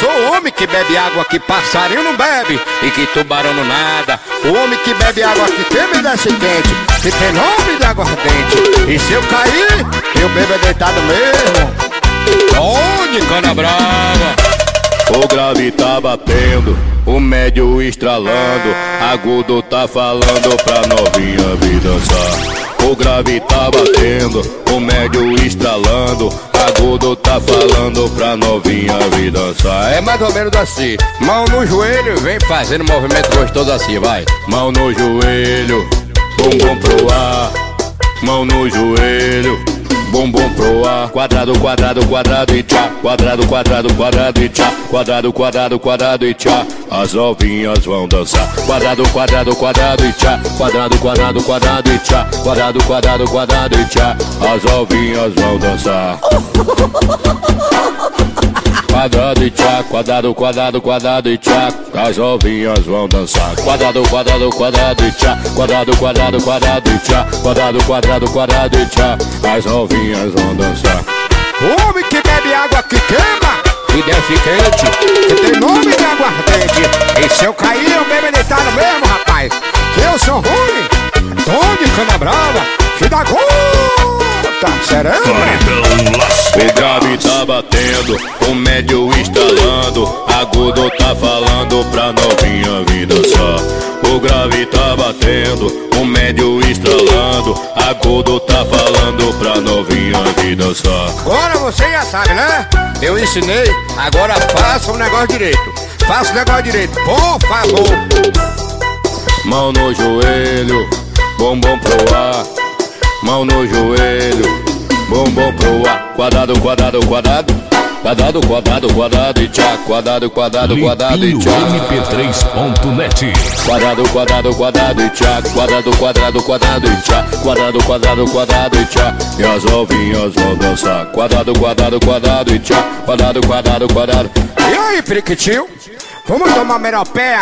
sou o homem que bebe água que passarinho não bebe e que tubarão não nada. O homem que bebe água que queima e desce quente, que tem nome de água ardente. E se eu cair, eu bebo é deitado mesmo. Onde, cana brava? O grave tá batendo, o médio estralando, agudo tá falando pra novinha vir dançar. O grave tá batendo, o médio estralando, agudo tá falando pra novinha vir dançar. É mais ou menos assim, mão no joelho, vem fazendo movimento gostoso assim, vai. Mão no joelho, bumbum pro ar. Mão no joelho, bumbum pro ar. Quadrado, quadrado, quadrado e tchá. Quadrado, quadrado, quadrado e tchá. Quadrado, quadrado, quadrado e tchá. As novinhas vão dançar. Quadrado, quadrado, quadrado e tchá. Quadrado, quadrado, quadrado e tchá. Quadrado, quadrado, quadrado e tchá. As novinhas vão dançar. Quadrado e tchá, quadrado, quadrado, quadrado e tchá. As novinhas vão dançar. Quadrado, quadrado, quadrado e tchá. Quadrado, quadrado, quadrado e tchá. Quadrado, quadrado, quadrado e tchá. As novinhas vão dançar. O homem que bebe água que queima e desce quente, que tem nome de aguardente. E se eu cair, eu bebo deitado mesmo, rapaz. Que eu sou ruim, Tony Cana Brava, que dá gota, serena. O grave tá batendo, o médio instalando, agudo tá falando pra novinha vir dançar. O grave tá batendo, o médio estralando, agudo tá falando pra novinha vir dançar. Agora você já sabe, né? Eu ensinei, agora faça o negócio direito. Faça o negócio direito, por favor. Mão no joelho, bumbum pro ar. Mão no joelho, bumbum pro ar. Quadrado, quadrado, quadrado. Quadrado, quadrado, quadrado e tchá. Quadrado, quadrado, quadrado e tchá. mp3.net. Quadrado, quadrado, quadrado e tchá. Quadrado, quadrado, quadrado e tchá. Quadrado, quadrado, quadrado e tchá. E as novinhas vão dançar. Quadrado, quadrado, quadrado e tchá. Quadrado, quadrado, quadrado. E aí, periquitinho? Vamos tomar uma meropéia?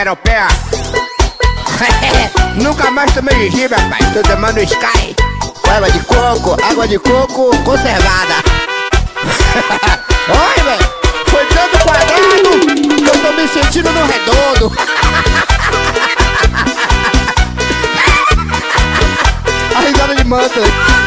Nunca mais tomei gengibre, rapaz. Tô tomando Sky. Água de coco conservada. Olha, velho, foi tanto quadrado que eu tô me sentindo no redondo. A risada de manta.